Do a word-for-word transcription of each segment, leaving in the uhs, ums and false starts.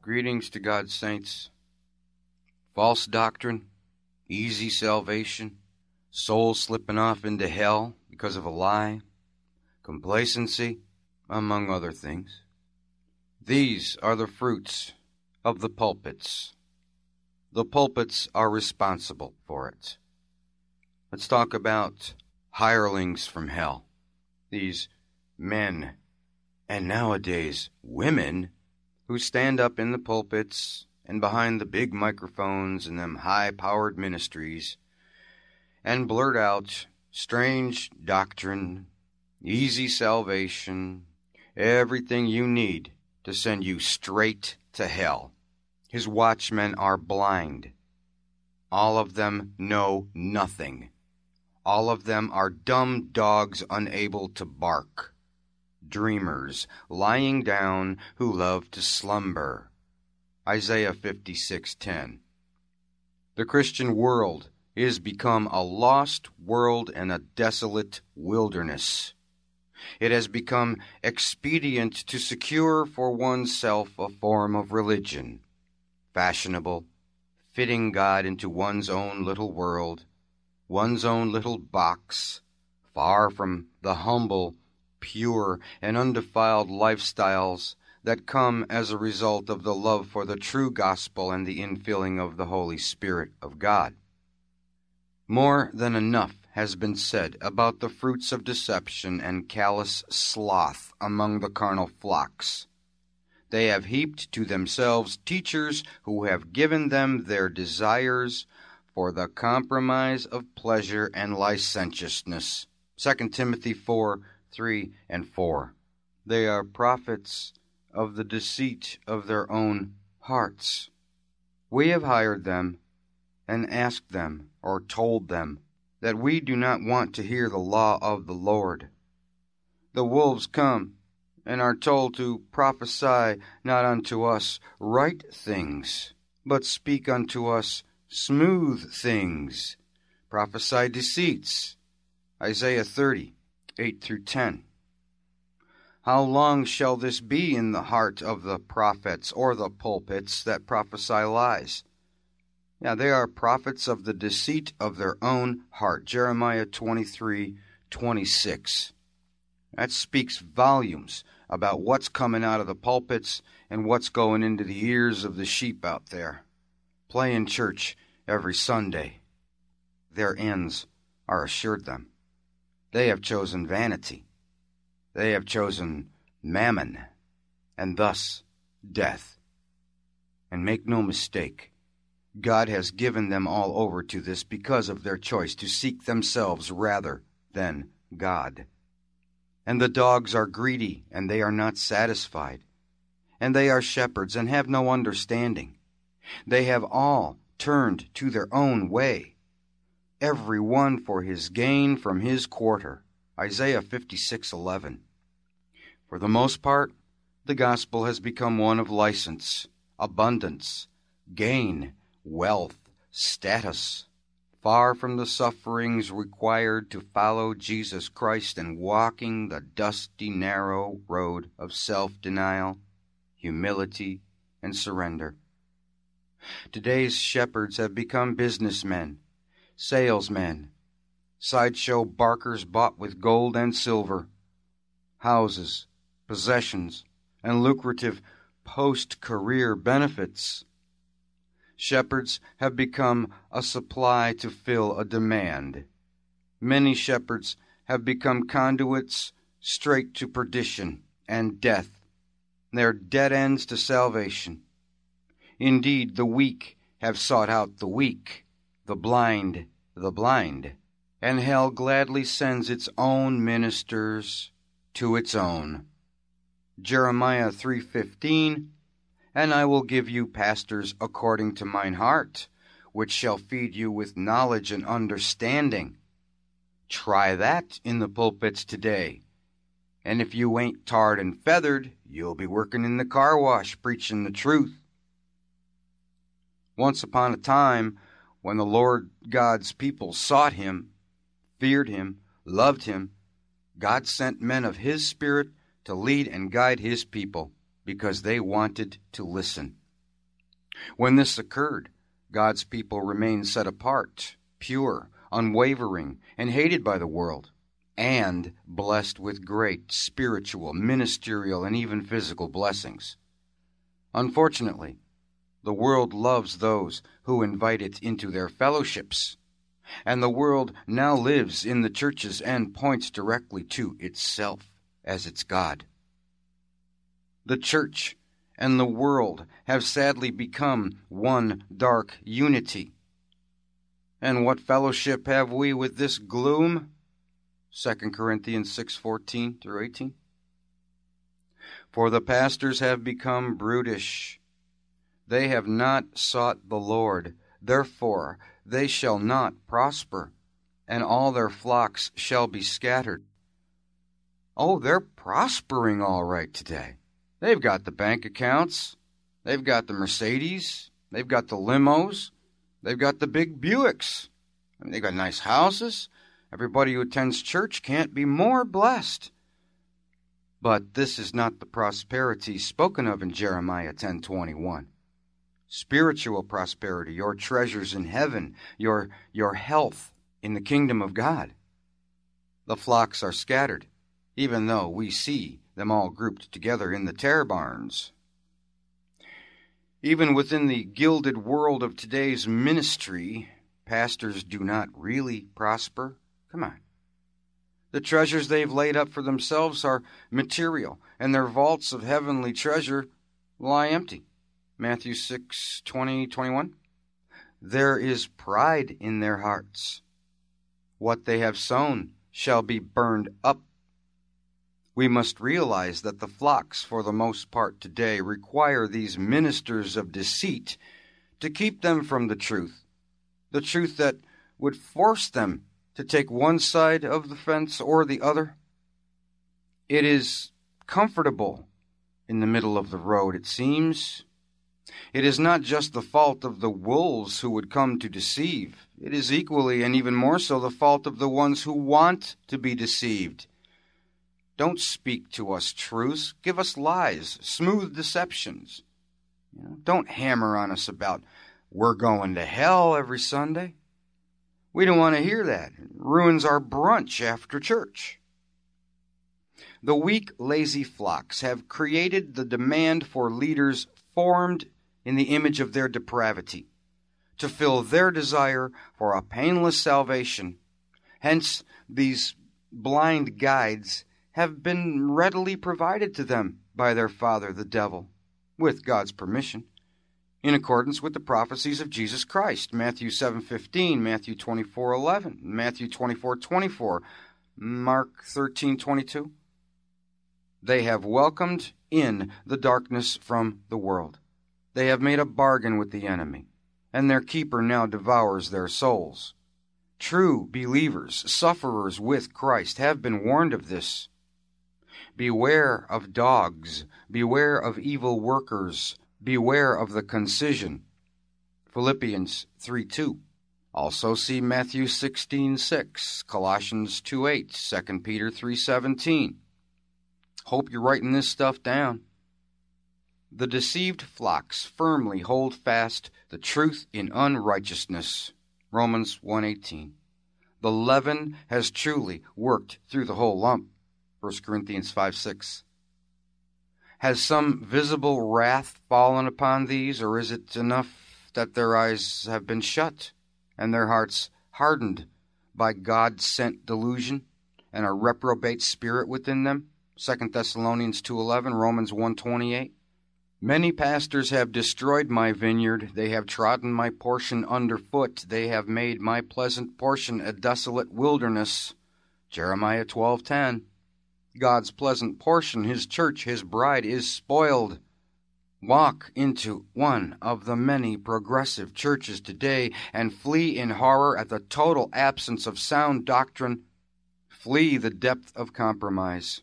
Greetings to God's saints. False doctrine, easy salvation, soul slipping off into hell because of a lie, complacency, among other things. These are the fruits of the pulpits. The pulpits are responsible for it. Let's talk about hirelings from hell. These men, and nowadays women, who stand up in the pulpits and behind the big microphones in them high-powered ministries and blurt out strange doctrine, easy salvation, everything you need to send you straight to hell. His watchmen are blind. All of them know nothing. All of them are dumb dogs unable to bark. Dreamers, lying down, who love to slumber. Isaiah fifty-six ten. The Christian world is become a lost world and a desolate wilderness. It has become expedient to secure for oneself a form of religion, fashionable, fitting God into one's own little world, one's own little box, far from the humble, pure, and undefiled lifestyles that come as a result of the love for the true gospel and the infilling of the Holy Spirit of God. More than enough has been said about the fruits of deception and callous sloth among the carnal flocks. They have heaped to themselves teachers who have given them their desires for the compromise of pleasure and licentiousness. Second Timothy four, three and four. They are prophets of the deceit of their own hearts. We have hired them and asked them or told them that we do not want to hear the law of the Lord. The wolves come and are told to prophesy not unto us right things, but speak unto us smooth things. Prophesy deceits. Isaiah thirty, eight through ten. How long shall this be in the heart of the prophets or the pulpits that prophesy lies? Yeah, they are prophets of the deceit of their own heart. Jeremiah twenty-three, twenty-six. That speaks volumes about what's coming out of the pulpits and what's going into the ears of the sheep out there, playing church every Sunday. Their ends are assured them. They have chosen vanity. They have chosen mammon, and thus death. And make no mistake, God has given them all over to this because of their choice to seek themselves rather than God. And the dogs are greedy, and they are not satisfied. And they are shepherds, and have no understanding. They have all turned to their own way, every one for his gain from his quarter. Isaiah fifty-six, eleven. For the most part, the gospel has become one of license, abundance, gain, wealth, status, far from the sufferings required to follow Jesus Christ and walking the dusty, narrow road of self-denial, humility, and surrender. Today's shepherds have become businessmen, salesmen, sideshow barkers bought with gold and silver, houses, possessions, and lucrative post-career benefits. Shepherds have become a supply to fill a demand. Many shepherds have become conduits straight to perdition and death. They're dead ends to salvation. Indeed, the weak have sought out the weak, the blind the blind, and hell gladly sends its own ministers to its own. Jeremiah three fifteen, and I will give you pastors according to mine heart, which shall feed you with knowledge and understanding. Try that in the pulpits today, and if you ain't tarred and feathered, you'll be working in the car wash preaching the truth. Once upon a time, when the Lord God's people sought him, feared him, loved him, God sent men of his spirit to lead and guide his people because they wanted to listen. When this occurred, God's people remained set apart, pure, unwavering, and hated by the world, and blessed with great spiritual, ministerial, and even physical blessings. Unfortunately, the world loves those who invite it into their fellowships, and the world now lives in the churches and points directly to itself as its God. The church and the world have sadly become one dark unity. And what fellowship have we with this gloom? Second Corinthians six fourteen through eighteen. For the pastors have become brutish. They have not sought the Lord. Therefore they shall not prosper, and all their flocks shall be scattered. Oh, they're prospering all right today. They've got the bank accounts. They've got the Mercedes. They've got the limos. They've got the big Buicks. I mean, they've got nice houses. Everybody who attends church can't be more blessed. But this is not the prosperity spoken of in Jeremiah ten twenty-one. Spiritual prosperity, your treasures in heaven, your, your health in the kingdom of God. The flocks are scattered, even though we see them all grouped together in the tare barns. Even within the gilded world of today's ministry, pastors do not really prosper. Come on. The treasures they've laid up for themselves are material, and their vaults of heavenly treasure lie empty. Matthew six twenty to twenty-one. There is pride in their hearts. What they have sown shall be burned up. We must realize that the flocks, for the most part today, require these ministers of deceit to keep them from the truth, the truth that would force them to take one side of the fence or the other. It is comfortable in the middle of the road, it seems. It is not just the fault of the wolves who would come to deceive. It is equally and even more so the fault of the ones who want to be deceived. Don't speak to us truths. Give us lies, smooth deceptions. You know, don't hammer on us about we're going to hell every Sunday. We don't want to hear that. It ruins our brunch after church. The weak, lazy flocks have created the demand for leaders formed in the image of their depravity, to fill their desire for a painless salvation. Hence, these blind guides have been readily provided to them by their father, the devil, with God's permission, in accordance with the prophecies of Jesus Christ, Matthew seven fifteen, Matthew twenty-four eleven, Matthew twenty-four twenty-four, Mark thirteen twenty-two. They have welcomed in the darkness from the world. They have made a bargain with the enemy, and their keeper now devours their souls. True believers, sufferers with Christ, have been warned of this. Beware of dogs, beware of evil workers, beware of the concision. Philippians three two. Also see Matthew sixteen six, Colossians two eight, Second Peter three seventeen. Hope you're writing this stuff down. The deceived flocks firmly hold fast the truth in unrighteousness. Romans one eighteen. The leaven has truly worked through the whole lump. First Corinthians five six. Has some visible wrath fallen upon these, or is it enough that their eyes have been shut and their hearts hardened by God-sent delusion and a reprobate spirit within them? Second Thessalonians two eleven, Romans one twenty-eight. Many pastors have destroyed my vineyard. They have trodden my portion underfoot. They have made my pleasant portion a desolate wilderness. Jeremiah twelve ten. God's pleasant portion, his church, his bride, is spoiled. Walk into one of the many progressive churches today and flee in horror at the total absence of sound doctrine. Flee the depth of compromise.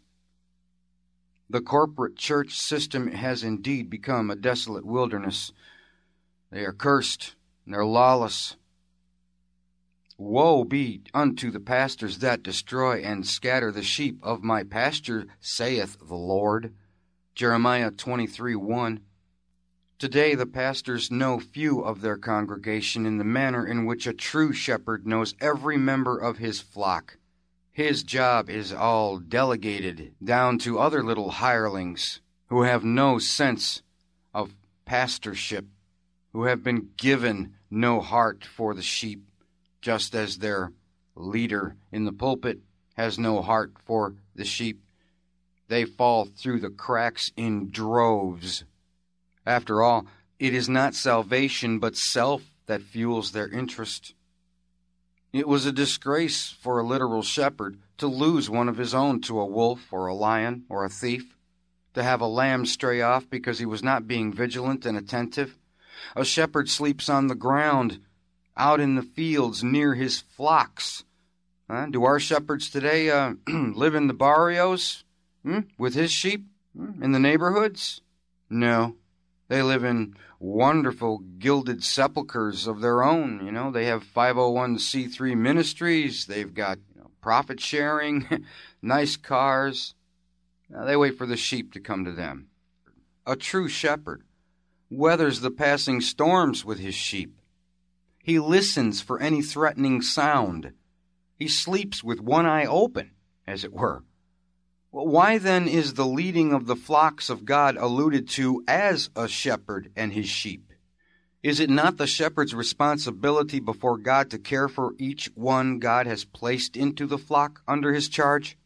The corporate church system has indeed become a desolate wilderness. They are cursed, and they're lawless. Woe be unto the pastors that destroy and scatter the sheep of my pasture, saith the Lord. Jeremiah twenty-three one. Today the pastors know few of their congregation in the manner in which a true shepherd knows every member of his flock. His job is all delegated down to other little hirelings who have no sense of pastorship, who have been given no heart for the sheep, just as their leader in the pulpit has no heart for the sheep. They fall through the cracks in droves. After all, it is not salvation but self that fuels their interest. It was a disgrace for a literal shepherd to lose one of his own to a wolf or a lion or a thief, to have a lamb stray off because he was not being vigilant and attentive. A shepherd sleeps on the ground, out in the fields near his flocks. Uh, do our shepherds today uh, live in the barrios hmm, with his sheep hmm, in the neighborhoods? No. They live in wonderful gilded sepulchres of their own. You know, they have five oh one c three ministries. They've got you know, profit sharing, nice cars. Now, they wait for the sheep to come to them. A true shepherd weathers the passing storms with his sheep. He listens for any threatening sound. He sleeps with one eye open, as it were. Well, why then is the leading of the flocks of God alluded to as a shepherd and his sheep? Is it not the shepherd's responsibility before God to care for each one God has placed into the flock under his charge?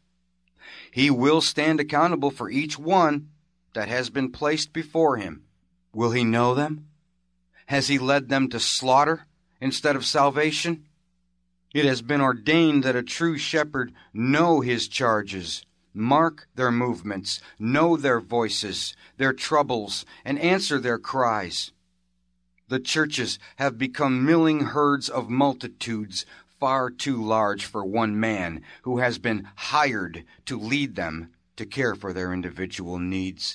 He will stand accountable for each one that has been placed before him. Will he know them? Has he led them to slaughter instead of salvation? It has been ordained that a true shepherd know his charges, mark their movements, know their voices, their troubles, and answer their cries. The churches have become milling herds of multitudes, far too large for one man who has been hired to lead them to care for their individual needs.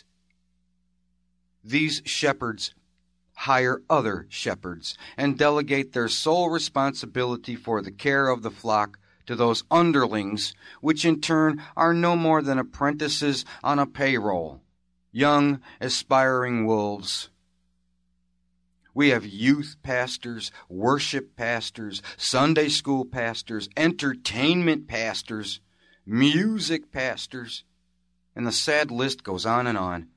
These shepherds hire other shepherds and delegate their sole responsibility for the care of the flock to those underlings, which in turn are no more than apprentices on a payroll, young, aspiring wolves. We have youth pastors, worship pastors, Sunday school pastors, entertainment pastors, music pastors, and the sad list goes on and on.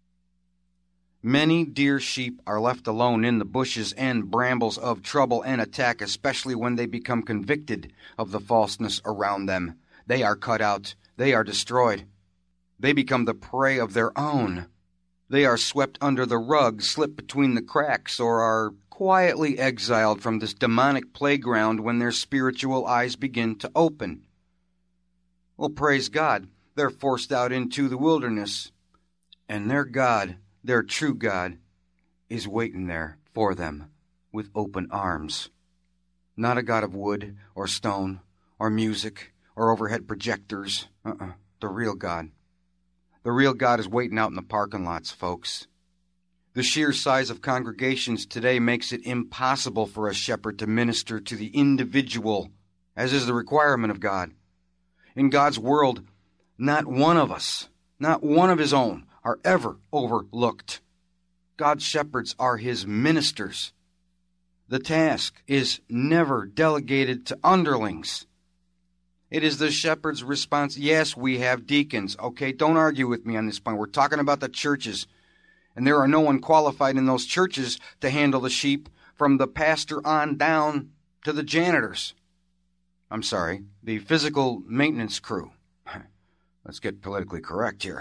Many dear sheep are left alone in the bushes and brambles of trouble and attack, especially when they become convicted of the falseness around them. They are cut out. They are destroyed. They become the prey of their own. They are swept under the rug, slip between the cracks, or are quietly exiled from this demonic playground when their spiritual eyes begin to open. Well, praise God, they're forced out into the wilderness, and their God, their true God, is waiting there for them with open arms. Not a God of wood or stone or music or overhead projectors. Uh-uh. The real God. The real God is waiting out in the parking lots, folks. The sheer size of congregations today makes it impossible for a shepherd to minister to the individual, as is the requirement of God. In God's world, not one of us, not one of his own, are ever overlooked. God's shepherds are his ministers. The task is never delegated to underlings. It is the shepherd's response. Yes, we have deacons. Okay, don't argue with me on this point. We're talking about the churches, and there are no one qualified in those churches to handle the sheep from the pastor on down to the janitors. I'm sorry, the physical maintenance crew. Let's get politically correct here.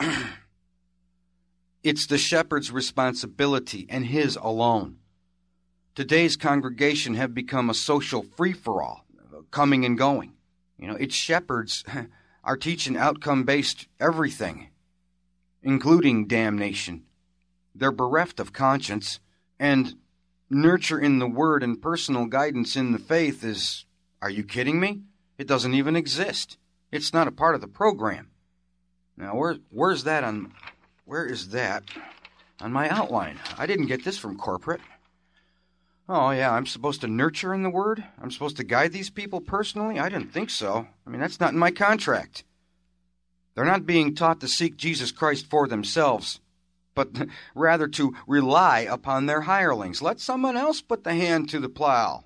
It's the shepherd's responsibility and his alone. Today's congregation have become a social free-for-all, coming and going. You know, its shepherds are teaching outcome-based everything, including damnation. They're bereft of conscience, and nurture in the word and personal guidance in the faith is, are you kidding me? It doesn't even exist. It's not a part of the program. Now, where, where's that on, where is that on my outline? I didn't get this from corporate. Oh, yeah, I'm supposed to nurture in the Word? I'm supposed to guide these people personally? I didn't think so. I mean, that's not in my contract. They're not being taught to seek Jesus Christ for themselves. but rather to rely upon their hirelings. Let someone else put the hand to the plow.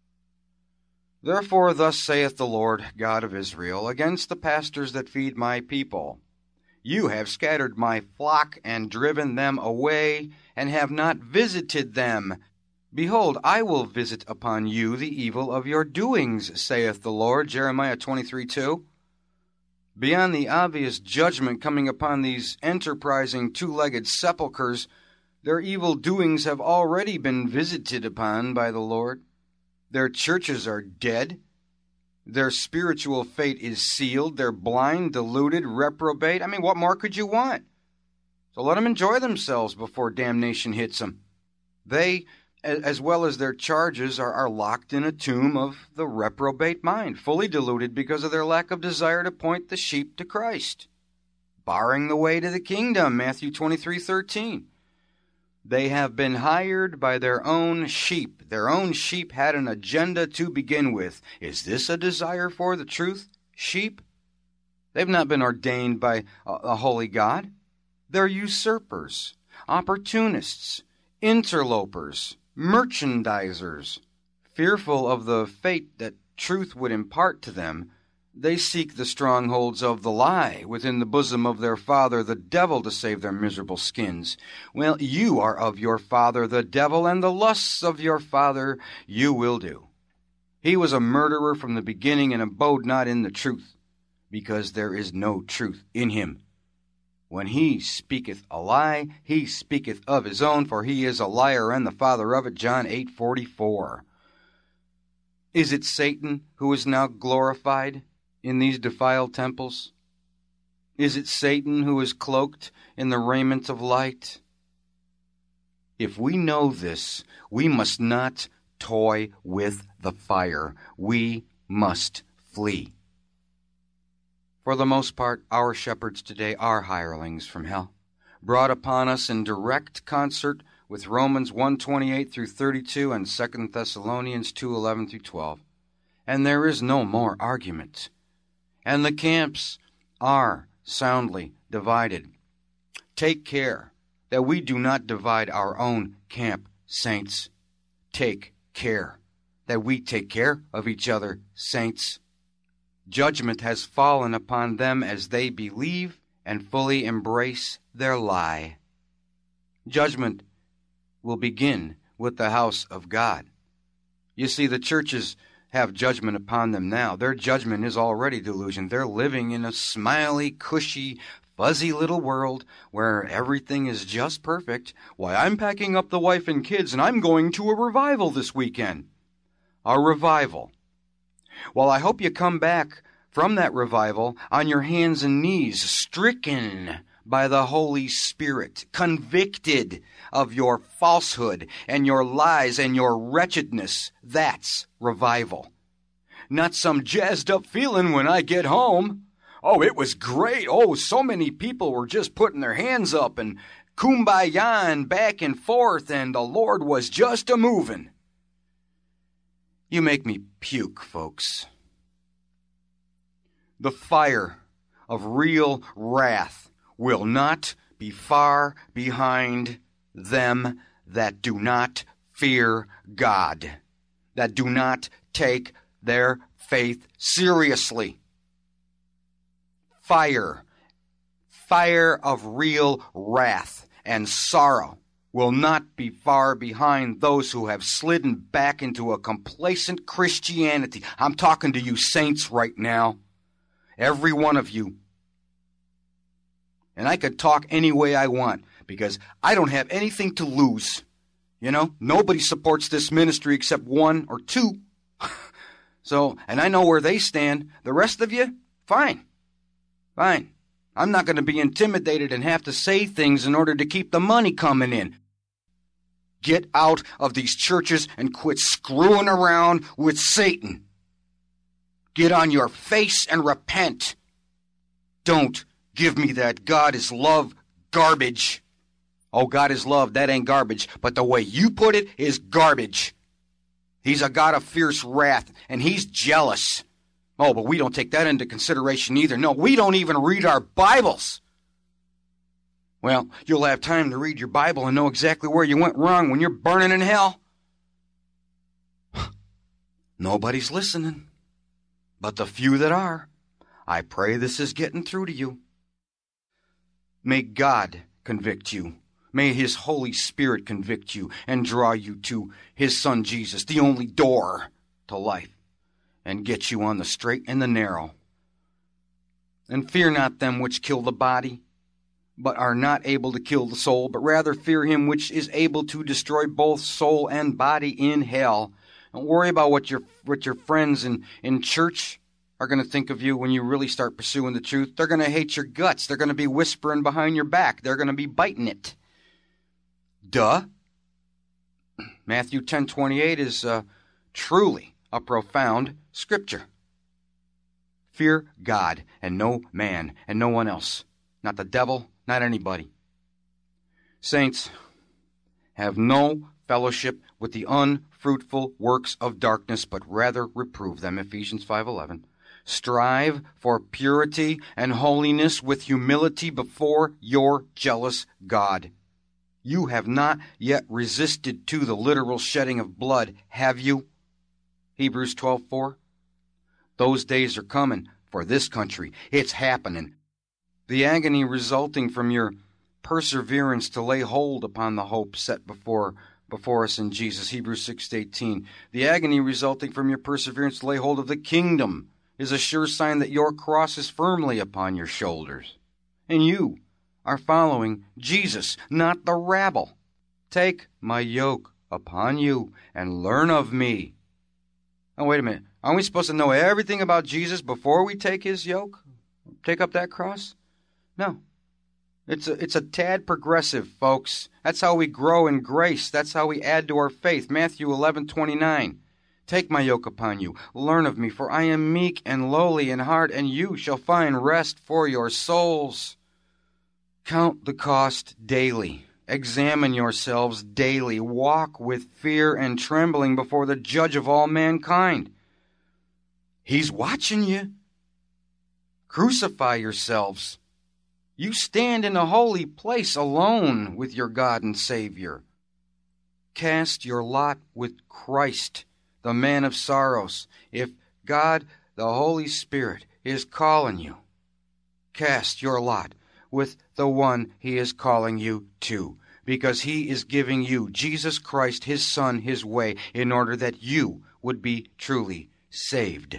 Therefore, thus saith the Lord God of Israel, against the pastors that feed my people, you have scattered my flock and driven them away, and have not visited them. Behold, I will visit upon you the evil of your doings, saith the Lord. Jeremiah twenty-three two. Beyond the obvious judgment coming upon these enterprising two-legged sepulchres, their evil doings have already been visited upon by the Lord. Their churches are dead. Their spiritual fate is sealed. They're blind, deluded, reprobate. I mean, what more could you want? So let them enjoy themselves before damnation hits them. They, as well as their charges, are, are locked in a tomb of the reprobate mind, fully deluded because of their lack of desire to point the sheep to Christ, barring the way to the kingdom, Matthew twenty-three thirteen. They have been hired by their own sheep. Their own sheep had an agenda to begin with. Is this a desire for the truth, sheep? They've not been ordained by a, a holy God. They're usurpers, opportunists, interlopers, merchandisers. Fearful of the fate that truth would impart to them, they seek the strongholds of the lie within the bosom of their father, the devil, to save their miserable skins. Well, you are of your father, the devil, and the lusts of your father you will do. He was a murderer from the beginning and abode not in the truth, because there is no truth in him. When he speaketh a lie, he speaketh of his own, for he is a liar and the father of it, John eight forty-four. Is it Satan who is now glorified in these defiled temples? Is it Satan who is cloaked in the raiment of light? If we know this, we must not toy with the fire. We must flee. For the most part, our shepherds today are hirelings from hell, brought upon us in direct concert with Romans one twenty-eight through thirty-two and Second Thessalonians two eleven through twelve. And there is no more argument. And the camps are soundly divided. Take care that we do not divide our own camp, saints. Take care that we take care of each other, saints. Judgment has fallen upon them as they believe and fully embrace their lie. Judgment will begin with the house of God. You see, the churches have judgment upon them now. Their judgment is already delusion. They're living in a smiley, cushy, fuzzy little world where everything is just perfect. Why, I'm packing up the wife and kids and I'm going to a revival this weekend. A revival. Well, I hope you come back from that revival on your hands and knees, stricken by the Holy Spirit, convicted of your falsehood and your lies and your wretchedness. That's revival. Not some jazzed up feeling when I get home. Oh, it was great. Oh, so many people were just putting their hands up and kumbaya and back and forth, and the Lord was just a-moving. You make me puke, folks. The fire of real wrath will not be far behind them that do not fear God, that do not take their faith seriously. Fire, fire of real wrath and sorrow will not be far behind those who have slidden back into a complacent Christianity. I'm talking to you saints right now, every one of you. And I could talk any way I want because I don't have anything to lose. You know, nobody supports this ministry except one or two. So, and I know where they stand. The rest of you, fine. Fine. I'm not going to be intimidated and have to say things in order to keep the money coming in. Get out of these churches and quit screwing around with Satan. Get on your face and repent. Don't give me that God is love garbage. Oh, God is love, that ain't garbage. But the way you put it is garbage. He's a God of fierce wrath, and he's jealous. Oh, but we don't take that into consideration either. No, we don't even read our Bibles. Well, you'll have time to read your Bible and know exactly where you went wrong when you're burning in hell. Nobody's listening. But the few that are, I pray this is getting through to you. May God convict you. May His Holy Spirit convict you and draw you to His Son Jesus, the only door to life, and get you on the straight and the narrow. And fear not them which kill the body, but are not able to kill the soul, but rather fear Him which is able to destroy both soul and body in hell. Don't worry about what your what your friends in, in church are going to think of you when you really start pursuing the truth. They're going to hate your guts. They're going to be whispering behind your back. They're going to be biting it. Duh. Matthew ten twenty-eight is uh, truly a profound scripture. Fear God and no man and no one else. Not the devil, not anybody. Saints, have no fellowship with the unfruitful works of darkness, but rather reprove them. Ephesians five eleven. Strive for purity and holiness with humility before your jealous God. You have not yet resisted to the literal shedding of blood, have you? Hebrews twelve four. Those days are coming for this country. It's happening. The agony resulting from your perseverance to lay hold upon the hope set before before us in Jesus, Hebrews six eighteen. The agony resulting from your perseverance to lay hold of the kingdom is a sure sign that your cross is firmly upon your shoulders. And you are following Jesus, not the rabble. Take my yoke upon you and learn of me. Oh, wait a minute. Aren't we supposed to know everything about Jesus before we take His yoke? Take up that cross? No. It's a, it's a tad progressive, folks. That's how we grow in grace. That's how we add to our faith. Matthew eleven twenty-nine. Take my yoke upon you. Learn of me, for I am meek and lowly in heart, and you shall find rest for your souls. Count the cost daily. Examine yourselves daily. Walk with fear and trembling before the judge of all mankind. He's watching you. Crucify yourselves. You stand in a holy place alone with your God and Savior. Cast your lot with Christ, the man of sorrows. If God, the Holy Spirit, is calling you, cast your lot with the one He is calling you to, because He is giving you, Jesus Christ, His Son, His way, in order that you would be truly saved.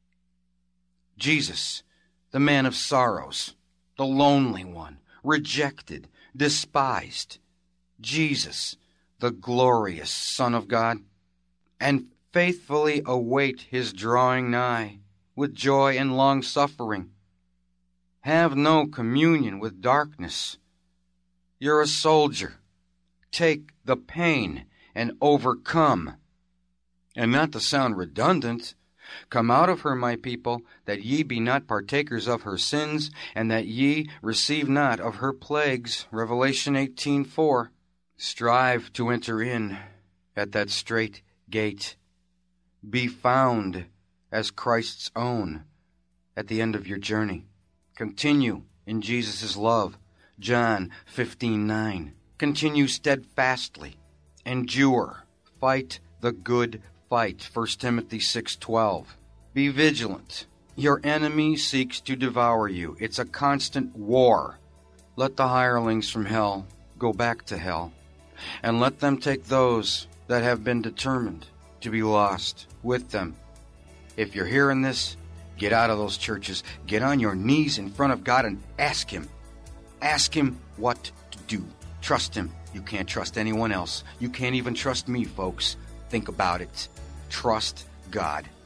Jesus, the man of sorrows, the lonely one, rejected, despised. Jesus, the glorious Son of God, and faithfully await His drawing nigh with joy and long-suffering. Have no communion with darkness. You're a soldier. Take the pain and overcome. And not to sound redundant, come out of her, my people, that ye be not partakers of her sins, and that ye receive not of her plagues. Revelation eighteen four. Strive to enter in at that strait gate. Be found as Christ's own at the end of your journey. Continue in Jesus' love. John fifteen nine. Continue steadfastly. Endure. Fight the good fight. First Timothy six twelve. Be vigilant. Your enemy seeks to devour you. It's a constant war. Let the hirelings from hell go back to hell, and let them take those that have been determined to be lost with them. If you're hearing this, get out of those churches. Get on your knees in front of God and ask Him. Ask Him what to do. Trust Him. You can't trust anyone else. You can't even trust me, folks. Think about it. Trust God.